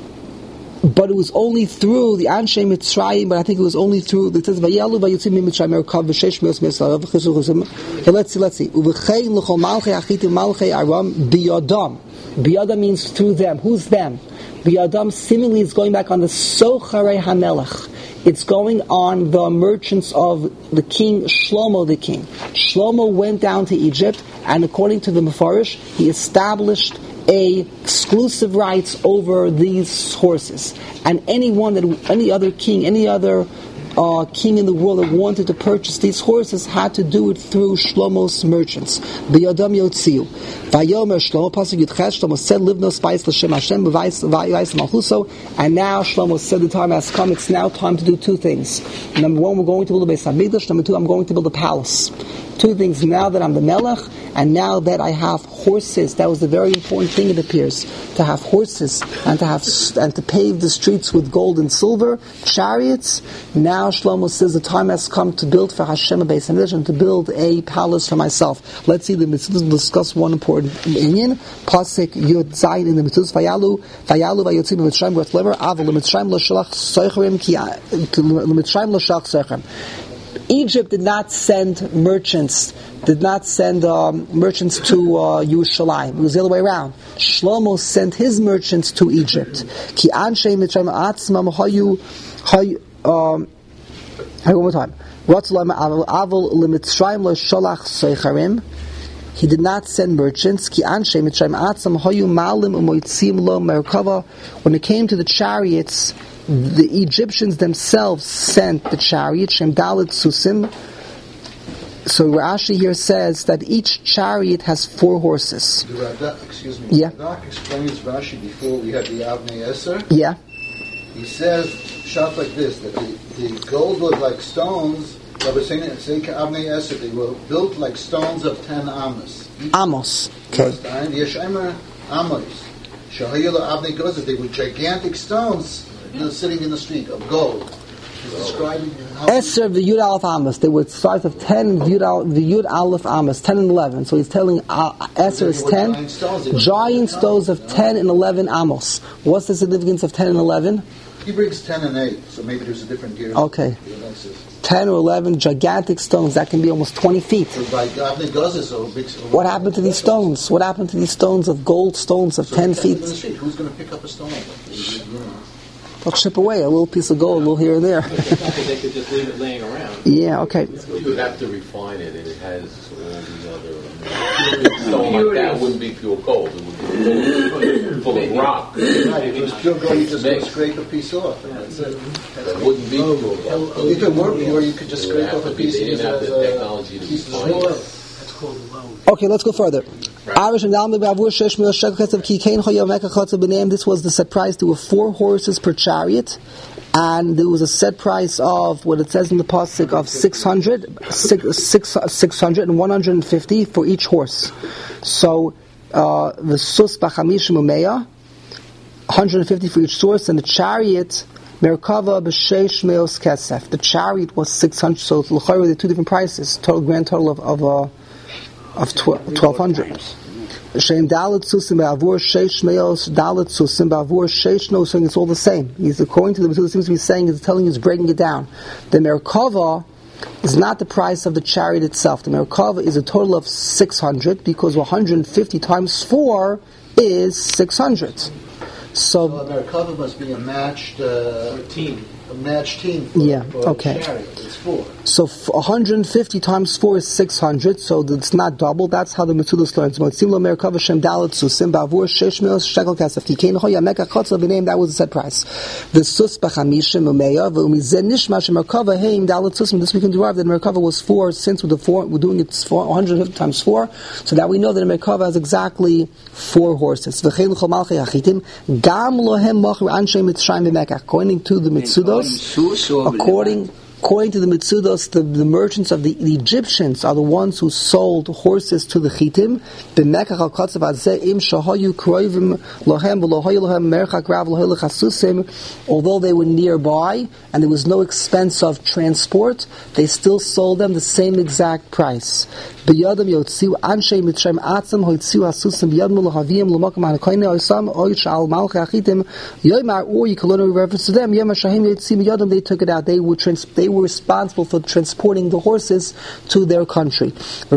A: But it was only through the Anshe Mitzrayim, but I think it was only through, it says, Vayalu vayotzim mitzrayim erkav v'shesh me'os me'os. Okay, let's see, let's see. U'v'chein l'chol malchei achitim malchei aram biyadam. Biyadam means through them. Who's them? Biyadam seemingly is going back on the Socharei HaMelech. It's going on the merchants of the king, Shlomo the king. Shlomo went down to Egypt, and according to the Mefarish, he established a exclusive rights over these horses. And anyone that, any other king, any other uh, king in the world that wanted to purchase these horses had to do it through Shlomo's merchants. B'yadam yotziu. Vayomer Shlomo, pasuk Yudches, Shlomo said, Livno spice l'shem Hashem, v'vayis malchuso. And now Shlomo said, the time has come, it's now time to do two things. Number one, we're going to build a Beis HaMikdash. Number two, I'm going to build a palace. Two things, now that I'm the Melech, and now that I have horses. That was the very important thing, it appears, to have horses, and to have and to pave the streets with gold and silver, chariots. Now Shlomo says the time has come to build for Hashem a Beis HaMikdash, and to build a palace for myself. Let's see, the Mitzvah will discuss one important inyan. Pasuk Yud Zayin in the Mitzvah, Vayalu, Vayalu Vayotzim Mitzrayim Gotlever, Avol Mitzrayim Lo Shalach Soichrim Ki Mitzrayim Lo Shalach Soichrim. Egypt did not send merchants, did not send um, merchants to uh, Yerushalayim. It was the other way around. Shlomo sent his merchants to Egypt. Ki anshe Mitzrayim atzmam hayu hayu. Um, one more time. Avol lemitzrayim lo shalach seicharim. He did not send merchants. Ki anshe Mitzrayim atzmam hayu malim umoitzim lo merkava. When it came to the chariots, the Egyptians themselves sent the chariot, Shem Dalet Susim, So Rashi here says that each chariot has four horses.
C: The Radak, excuse me,
A: Yeah.
C: Radak explains Rashi before we had the Avnei Eser.
A: Yeah.
C: He says, shot like this, that the, the gold was like stones, but we're saying, saying Avnei Eser, they were built like stones of ten amos.
A: Amos. Okay.
C: And Yeshaimer Amos. Shahayila Avnei Gozer, they were gigantic stones, you know, sitting in the street of gold. He's describing how
A: Eser the Yud Aleph Amos. They were size of ten Yud Al- the Yud Aleph Amos, ten and eleven. So he's telling uh, Eser is ten
C: giant stones. They were
A: giant stones of ten and eleven Amos. What's the significance of ten and eleven?
C: He brings ten and eight, so maybe there's a different gear.
A: Okay. ten or eleven gigantic stones that can be almost twenty feet.
C: So by Avnei Gozer, so big. So
A: What happened to these stones? What happened to these stones of gold stones of
C: So
A: ten
C: they kept them
A: feet?
C: in the street. Who's going to pick up a stone? You know.
A: They'll chip away a little piece of gold, a little here and there.
H: They could just leave it laying around.
A: Yeah, okay.
D: You would have to refine it, and it has all these other... Stone like that wouldn't be pure gold. It would be full of, full of rock.
C: Right, if it was pure gold, you just go scrape a piece off, and that's it.
D: That wouldn't be pure gold.
C: You could work pure, you could just
D: It would
C: scrape
D: have
C: off a
D: to be-
C: piece
D: they
C: and use
D: didn't
C: it
D: have
C: as
D: the
C: a
D: technology to
C: piece of
D: refine it.
C: wood.
G: That's called loan.
A: Okay, let's go further. Arish and Dalmi Bavur Shesh Mil Shekel Ketzav Ki Kain Choyav Mekach Chotzav B'Neim. This was the set price. There were four horses per chariot, and there was a set price of what it says in the pasuk of six hundred, six, six, six hundred and one hundred and fifty for each horse. So uh, the sus b'chamish umeya, one hundred fifty for each source, and the chariot Merkava b'sheish meos kesef. The chariot was six hundred. So l'chayr were the two different prices. Total grand total of of uh, of twelve hundred. Shem dalet susim ba'avur sheish meos dalet susim ba'avur sheish no. So it's all the same. He's according to the Mesuda seems to be saying is telling you is breaking it down. The Merkava is not the price of the chariot itself. The Merkava is a total of six hundred because one hundred fifty times four is six hundred. So,
C: So a Merkava must be a matched uh,
H: Team.
C: a matched team for,
A: Yeah,
C: for
A: okay.
C: a chariot. It's four.
A: so f- one hundred fifty times four is six hundred, so it's not double. That's how the Metzudas learns. Motzim lo Merkava shem dalet susim ba'avur sheish mil shekel kesef ki kein choya mekach chotzav b'neim. That was the set price. The sus b'chamishim umeya v'umizen nishma shem Merkava heim dalet susim. This we can derive that Merkava was four, since with the four we're doing it four, one hundred fifty times four, so that we know that a Merkava has exactly four horses. V'chein l'chol malchei hachitim gam lohem machru anshe mitzrayim b'mekach. According to the Metzudos, according According to the Metzudos, the, the merchants of the, the Egyptians are the ones who sold horses to the Chitim. Although they were nearby and there was no expense of transport, they still sold them the same exact price. Or you could learn a reference to them. They took it out. They were trans- they were responsible for transporting the horses to their country.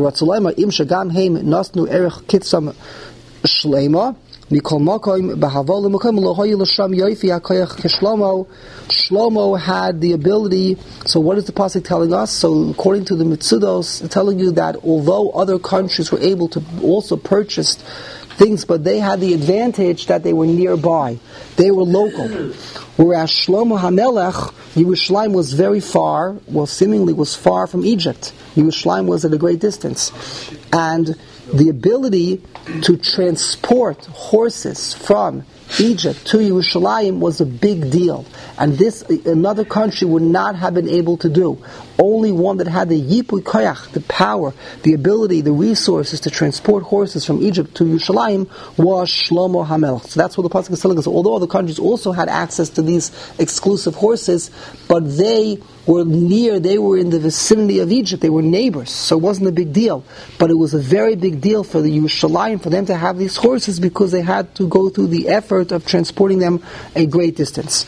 A: Shlomo had the ability. So what is the pasuk telling us? So according to the Metzudos, telling you that although other countries were able to also purchase things, but they had the advantage that they were nearby. They were local. Whereas Shlomo HaMelech, Yerushalayim was very far, well seemingly was far from Egypt. Yerushalayim was at a great distance. And the ability to transport horses from Egypt to Yerushalayim was a big deal. And this, another country would not have been able to do. Only one that had the Yipui Koyach, the power, the ability, the resources to transport horses from Egypt to Yerushalayim was Shlomo HaMelech. So that's what the pasuk is telling us. Although other countries also had access to these exclusive horses, but they were near, they were in the vicinity of Egypt, they were neighbors, so it wasn't a big deal. But it was a very big deal for the Yerushalayim, for them to have these horses, because they had to go through the effort of transporting them a great distance.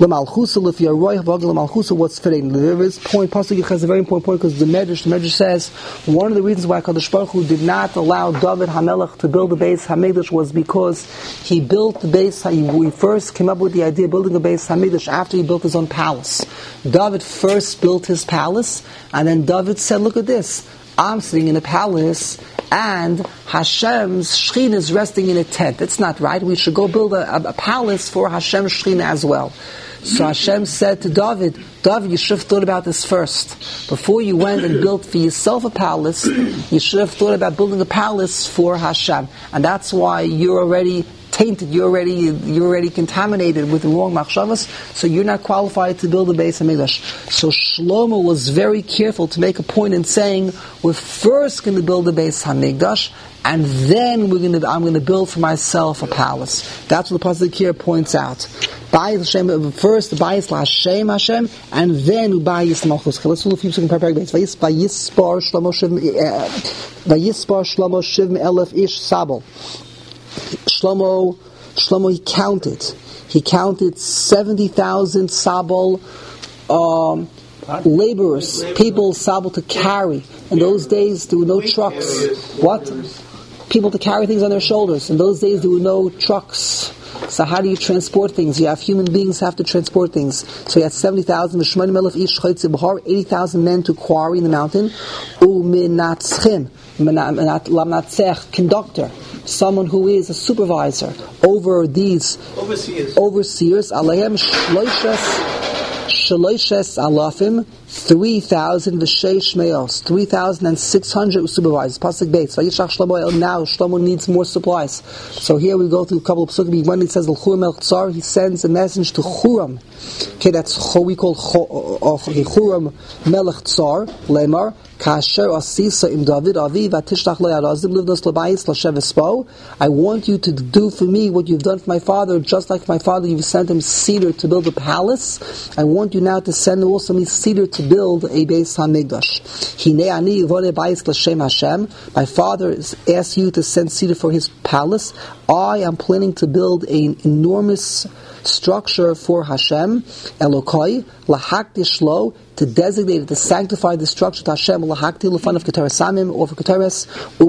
A: What's fitting? There is point, pasuk has a very important point, because the Medrash, the Medrash says, one of the reasons why Kadosh Baruch Hu did not allow David HaMelech to build the Beis HaMikdash was because he built the Beis, he first came up with the idea of building a Beis HaMikdash after he built his own palace. David first built his palace, and then David said, look at this, I'm sitting in a palace, and Hashem's Shekhinah is resting in a tent. That's not right. We should go build a, a, a palace for Hashem's Shekhinah as well. So Hashem said to David, David, you should have thought about this first. Before you went and built for yourself a palace, you should have thought about building a palace for Hashem. And that's why you're already tainted, you're already you're already contaminated with the wrong machshavas, so you're not qualified to build a Beis HaMikdash. So Shlomo was very careful to make a point in saying, we're first going to build a Beis HaMikdash, and then we're going to I'm going to build for myself a palace. That's what the pasuk here points out. Bayis Hashem, first Bayis LaHashem Hashem, and then Bayis Malchus. Okay, let's do a few seconds. Bayis Vayispar Shlomo Shivim Vayispar Shlomo Shivim Elef Ish Sabel. Shlomo, Shlomo, he counted. He counted seventy thousand sabel um, laborers, people sabel to carry. In those days, there were no trucks. What? People to carry things on their shoulders. In those days, there were no trucks. So how do you transport things? You have human beings have to transport things. So he had seventy thousand, eighty thousand men to quarry in the mountain. Conductor. Someone who is a supervisor over these
E: overseers.
A: Overseers. Alayhem shloishes shloishes alafim three thousand v'sheish meos three thousand and six hundred supervisors. Pasuk Beis. Vayishlach Shlomo. Now Shlomo needs more supplies. So here we go through a couple of psukim. When he says L'churam Melech Tsar, he sends a message to Churam. Okay, that's what we call Churam Melech Tsar. Lemar. Kasher asisa im David avi vatishlach lo yarazim livnos labayis lashev. I want you to do for me what you've done for my father, just like my father you've sent him cedar to build a palace. I want you now to send also me cedar to build a Beis HaMikdash. Hinei ani yivoneh bayis l'shem Hashem. My father asks you to send cedar for his palace. I am planning to build an enormous structure for Hashem, Elokai, lahakdish lo, to designate it, to sanctify the structure to Hashem, lahakti l'fan of Keteres Samim, or for Keteres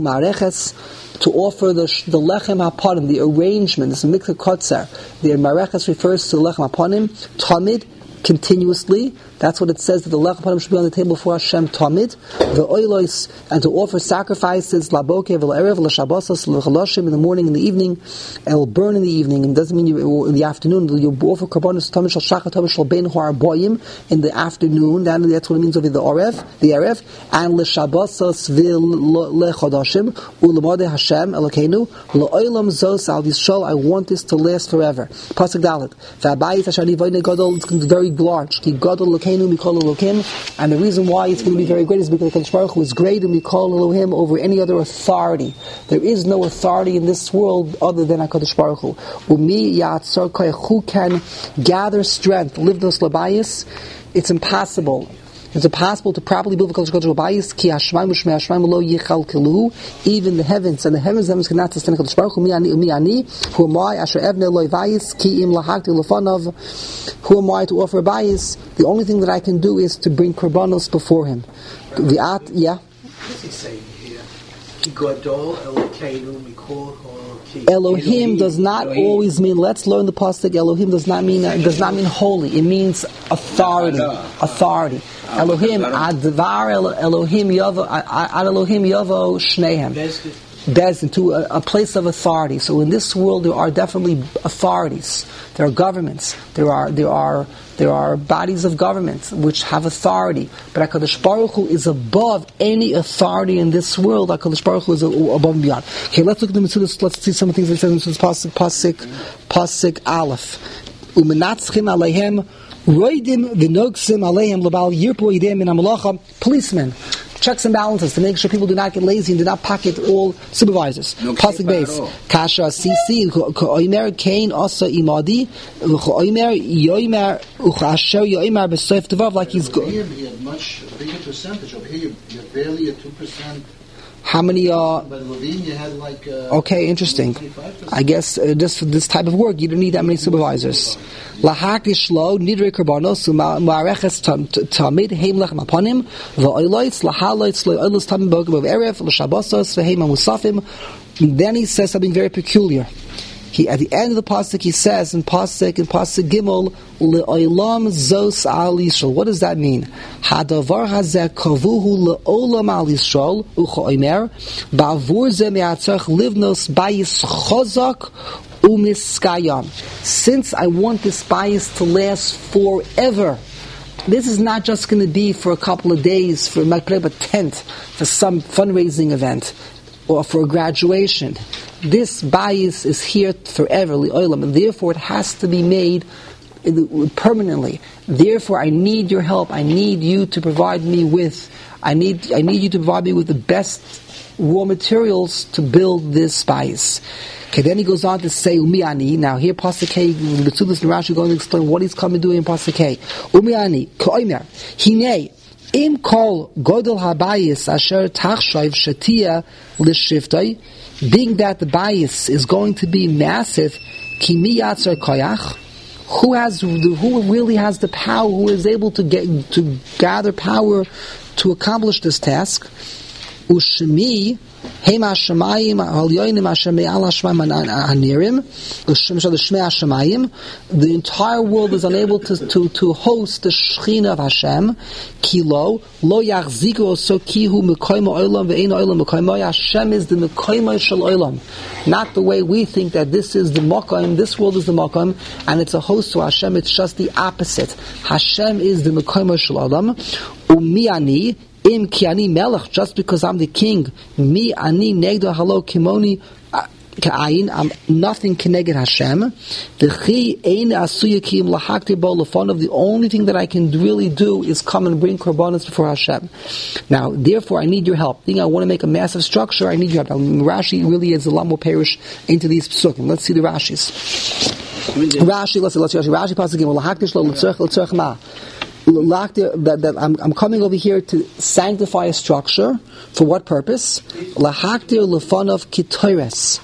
A: Umareches, to offer the the lechem hapanim, the arrangement, this mikveh kotzer. The mareches refers to lechem hapanim, tamid, continuously. That's what it says, that the lechem hapanim should be on the table for Hashem tamid. The oilos, and to offer sacrifices laboke v'le'erev l'shabosas l'chaloshim, in the morning and the evening, and will burn in the evening. And it doesn't mean you in the afternoon. You offer karbonos tamid shal shachat tamid shal bein ha'arboyim in the afternoon. That's what it means over the orev, the erev, and l'shabosas v'lechodashim u'lemodeh Hashem Elokeinu l'oilam zos al yishol. I want this to last forever. Pasuk Dalet. V'abayis hashani v'nei gadol. It's going to be very large. Ki gadol Elokeinu mikol Elokim. And the reason why it's going to be very great is because the Kadosh Baruch Hu is great and mikol Elohim over any other authority. There is no authority in this world other than HaKadosh Baruch Hu. Umi yatzor koyach, who can gather strength, live those labayis. It's impossible. It's impossible to properly build the Kodesh Kodesh Labayis. Ki hashmayim u'shmei hashmayim lo yichalkelu. Even the heavens and the heavens, heavens cannot sustain the Kodesh Baruch Hu. Mi ani umi ani. Who am I? Asher evne lo yvayis ki im lahakti lefanav. Who am I to offer bayis? The only thing that I can do is to bring korbanos before him. The at yeah.
E: What is he saying here? Ki gadol Elokeinu mikol.
A: Elohim does not always mean. Let's learn the pasuk. Elohim does not mean does not mean holy. It means authority. Authority. Elohim advar Elohim yavo ad Elohim yavo shnehem. Bezdin, to a, a place of authority. So in this world there are definitely authorities. There are governments. There are there are there are bodies of government which have authority. But HaKadosh Baruch Hu is above any authority in this world. HaKadosh Baruch Hu is above and beyond. Okay, let's look at the Mitzvahs. Let's see some of the things that says in Pasuk Pasuk Pasuk Aleph. Umenatzchim aleihem roidim v'nogsim aleihem l'bal yirpo yidem min hamalacha. Policemen. Checks and balances to make sure people do not get lazy and do not pocket all supervisors. No Pasuk base. Kasha Sisi Koimer Kain Asa Imadi Koimer Yoimer Uchasher Yoimer Besef Devav, like he's good.
C: Here he had much bigger percentage. Over here you're barely at two percent.
A: How many uh
C: But Levine you had like uh,
A: okay, interesting. I guess uh, this for this type of work you don't need that many supervisors. Lahakish lo nidre karbanos u'ma'areches tamid heim lechem aponim v'oiloitz lahaloitz loilos tamid b'ogim of erev l'shabosos v'heim amusafim. Then he says something very peculiar. He, at the end of the pasuk, he says in pasuk in pasuk Gimel, le'olam zos al Yisrael. What does that mean? Hadavar hazeh kavuhu le'olam al Yisrael u'choimer ba'avur ze me'atzach livnos bayis chozak umiskayam. Since I want this bias to last forever, this is not just going to be for a couple of days, for might put up a tent for some fundraising event or for a graduation. This bias is here forever, li'olam, and therefore it has to be made permanently. Therefore, I need your help. I need you to provide me with. I need. I need you to provide me with the best raw materials to build this bias. Okay, then he goes on to say Umiani. Now here Pasuk Hey, the Tzubas and Rashi are going to explain what he's coming to do in Pasuk Hey. Umiani Koimer Hinei Im Kol Godel Habayis Asher Tachshav Shatia L'Shiftoi. Being that the bias is going to be massive, Kimi Yatzar Koyach. Who has who really has the power? Who is able to get to gather power to accomplish this task? Ushmi Hema Shamayim Alyoinim Hashem Al Hashmayim Hanirim Ushem Shadashmei Hashemayim. The entire world is unable to, to, to host the Shechina of Hashem. Kilo Lo Yachziku Oso Kihu Mekoymo Olam Ve'ein Olam Mekoymo. Hashem is the Mekoymo Shel Olam. Not the way we think that this is the Mokoyim, this world is the Mokoyim, and it's a host to Hashem. It's just the opposite. Hashem is the Mekoymo Shel Olam. Umi Ani Im ki ani melech, just because I'm the king, mi ani negdo halo kimoni ka'ayin, I'm nothing keneged Hashem. V'chi ein asuya ki im lahakti bo lefonav. The only thing that I can really do is come and bring korbanos before Hashem. Now, therefore, I need your help. Think I want to make a massive structure. I need your help. Now, Rashi really is a lot more parish into these psukim. Let's see the Rashis. Rashi, let's see, let's see Rashi. Rashi pasuk gimel lahakti shlo l'tzorch l'tzorch ma. That, that I'm, I'm coming over here to sanctify a structure. For what purpose? Lahaktir lefanov kitoires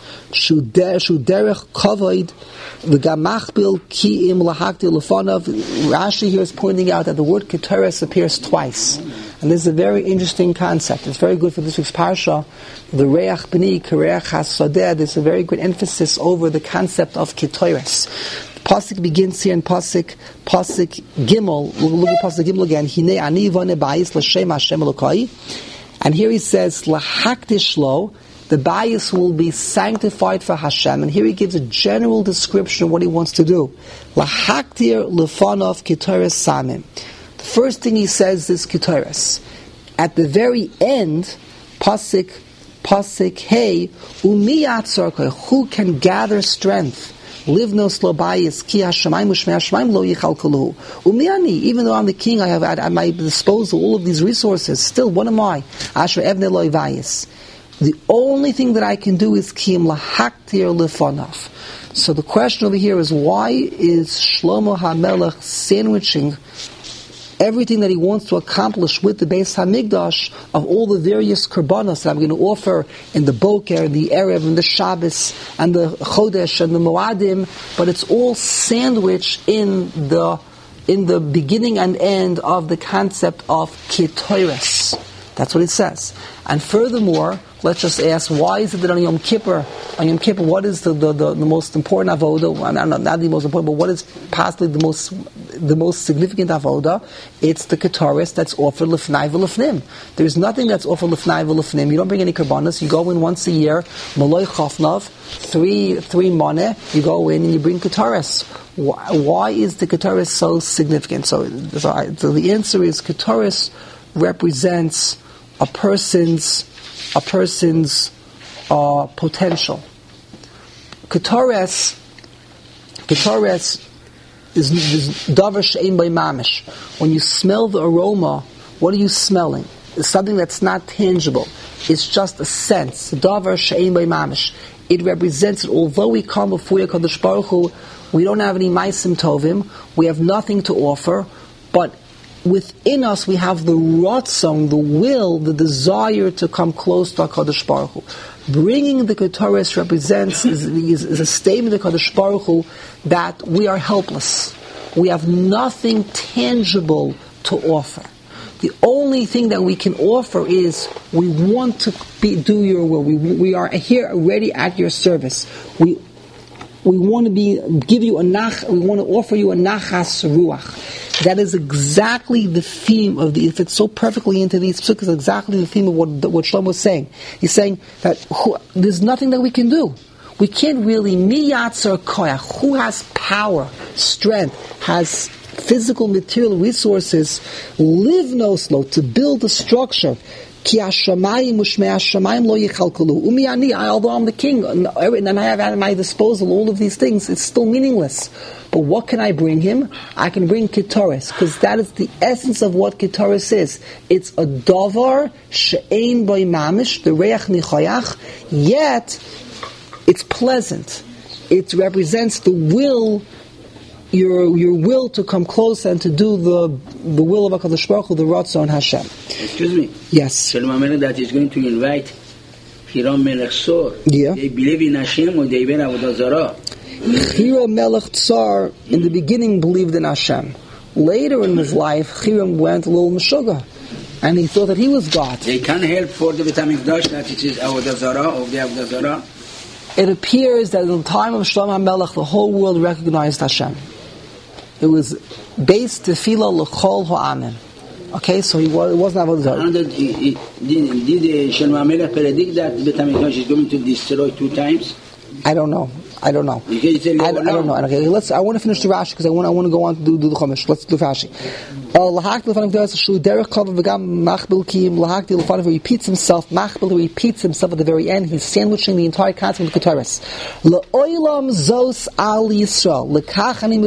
A: shuderech kavod v'gamachbil ki im lahaktir lefanov. Rashi here is pointing out that the word kitoires appears twice, and this is a very interesting concept. It's very good for this week's parsha. The reach b'ni kareach hasadeh. There's a very good emphasis over the concept of kitoires. Pasuk begins here in Pasuk Pasuk Gimel. Look at Pasuk Gimel again. Hinei ani vone bayis l'shem Hashem Elokai. And here he says lahaktish lo. The bayis will be sanctified for Hashem. And here he gives a general description of what he wants to do. Lahaktir lefanov kitores samim. The first thing he says is kitores. At the very end, Pasuk Pasuk Hey umiyatzarkoi. Who can gather strength? Livnos lo bayis ki hashamayim u'shmei hashamayim lo yichal kolu. Umiani, even though I'm the king, I have at, at my disposal all of these resources. Still, what am I? Asher evne lo bayis. The only thing that I can do is kim lahaktir lefonav. So the question over here is, why is Shlomo HaMelech sandwiching everything that he wants to accomplish with the Beis Hamikdash of all the various korbanos that I'm going to offer in the Boker, and the Erev, and the Shabbos, and the Chodesh, and the Moadim, but it's all sandwiched in the in the beginning and end of the concept of Ketoires. That's what it says. And furthermore, let's just ask, why is it that on Yom Kippur, on Yom Kippur, what is the, the, the, the most important avoda? Well, not, not the most important, but what is possibly the most the most significant avoda? It's the Ketoris that's offered l'fnai v'l'fnim. There's nothing that's offered l'fnai v'l'fnim. You don't bring any karbanos. You go in once a year, maloi chofnov, three three moneh. You go in and you bring Ketoris. Why, why is the Ketoris so significant? So, so, I, so the answer is Ketoris represents a person's a person's uh, potential. Ketores, Ketores is davar she'ein by mamish. When you smell the aroma, what are you smelling? It's something that's not tangible. It's just a sense. Davar she'ein by mamish. It represents it. Although we come before HaKadosh Baruch Hu, we don't have any maisim tovim. We have nothing to offer, but within us we have the ratzon, the will, the desire to come close to HaKadosh Baruch Hu. Bringing the Ketoris represents, is, is, is a statement of HaKadosh Baruch Hu that we are helpless. We have nothing tangible to offer. The only thing that we can offer is we want to be, do your will. We, we are here already at your service. We we want to be give you a nach. We want to offer you a nachas ruach. That is exactly the theme of the. It fits so perfectly into these psukim. Exactly the theme of what what Shlomo was saying. He's saying that who, there's nothing that we can do. we can't really, mi yatzar koyach, who has power, strength, has physical material resources, live noslo, to build a structure. Ki hashamayim ushmei hashamayim lo yichalkalu. Umi ani, although I'm the king, and I have at my disposal all of these things, it's still meaningless. But what can I bring him? I can bring Ketoris, because that is the essence of what Ketoris is. It's a davar she'ein boi mamish, the reach nichoyach, yet it's pleasant. It represents the will, your your will to come close and to do the the will of HaKadosh Baruch Hu, the Ratzon Hashem.
I: Excuse me.
A: Yes.
I: Shalom Amelech that is going to invite Hiram Melech Sor.
A: Yeah.
I: They believe in Hashem or they believe in Avodah Zarah.
A: Hiram Melech Tsar in the beginning believed in Hashem. Later in his life, Hiram went a little meshuggah, and he thought that he was God.
I: They can't help for the Beit HaMikdash that it is Avodah Zarah or the Avodah Zarah.
A: It appears that in the time of Shlomo HaMelech, the whole world recognized Hashem. It was based tefillah l'chol ha'amim. Okay, so he was, it wasn't Avodah Zarah.
I: Did, did, did Shlomo HaMelech predict that the Beit HaMikdash is going to destroy two times?
A: I don't know. I don't know.
I: You can say,
A: I, I don't know. Okay, let's. I want to finish the Rashi because I want. I want to go on to do, do the Chumash. Let's do Rashi. Lahak l'fanav derech shlu derech kavav v'gam machbil kiyim lahak di l'fanav repeats himself. Machbil repeats himself at the very end. He's sandwiching the entire concept of the Keteris. Le'olam zos al Yisrael lekach ani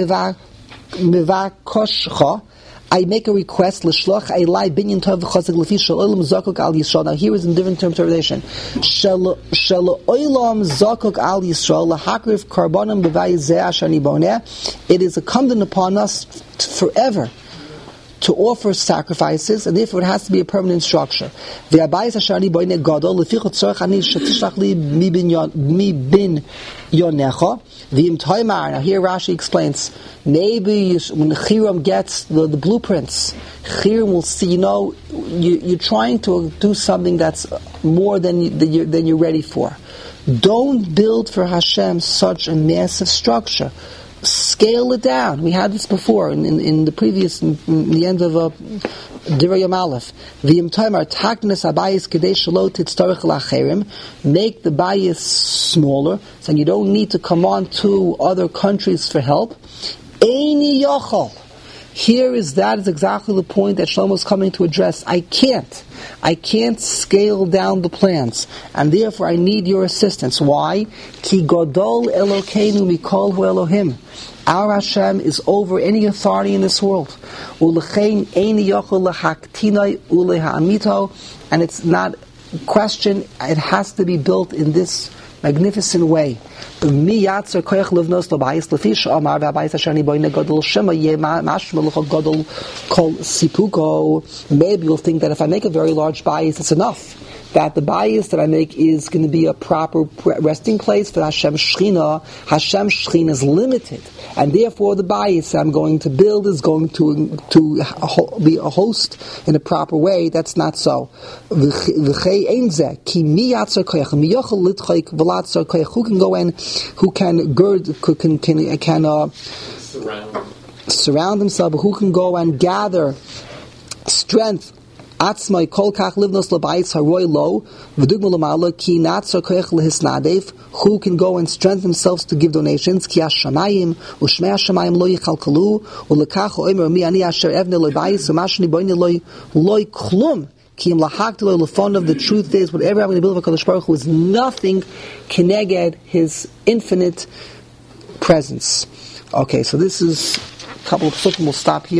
A: mevakoshcha. I make a request, l'shloch elai binyan tov v'chazek l'fi shel olam zakok al Yisrael. Now here is a different interpretation. Shel olam zakok al Yisrael lahakrif karbonim b'vay zeh ashani boneh. It is incumbent upon us forever to offer sacrifices, and therefore it has to be a permanent structure. V'abayis ashani boneh gadol l'fichot tzorach ani shetishlach li mi bin yonecha. V'im toymar. Now here Rashi explains. Maybe when Hiram gets the, the blueprints, Hiram will see, you know, you, you're trying to do something that's more than, you, than, you're, than you're ready for. Don't build for Hashem such a massive structure. Scale it down. We had this before in, in, in the previous, in, in the end of uh, Divrei Yom Aleph. V'yim toimar taknes habayis kedei shelo titztorich lacherim. Make the bayis smaller, so you don't need to come on to other countries for help. Eini yochol. Here is that is exactly the point that Shlomo is coming to address. I can't. I can't scale down the plans, and therefore I need your assistance. Why? Ki godol Elokeinu mikol hu Elohim. Our Hashem is over any authority in this world. Ulechein eini yochol lehaktinai uleha'amito, and it's not a question. It has to be built in this magnificent way. Mi yatzar koyach livnos l'bayis lefish amar v'abayis ashani boine gadol shema ye mashma l'chol gadol kol sipuko. Maybe you'll think that if I make a very large bayis, it's enough. That the bayis that I make is going to be a proper resting place for Hashem Shechina. Hashem Shechina is limited, and therefore the bayis I'm going to build is going to to be a host in a proper way. That's not so. Who can go in? Who can gird? Who can can can uh,
H: surround
A: surround himself? Who can go and gather strength? Atzmai kol kach livnos labayis haroy lo v'dugma l'mala ki natzar koyach lehisnadev. Who can go and strengthen themselves to give donations? Ki hashamayim u'shmei hashamayim lo yichalkalu u'lekach oimer mi ani asher evne labayis u'mashani boine lo lo klum. Ki im lahakti lo lefonov. The truth is, whatever I'm going to build for HaKadosh Baruch Hu is nothing keneged His infinite presence. Okay, so this is a couple of psukim. We'll stop here.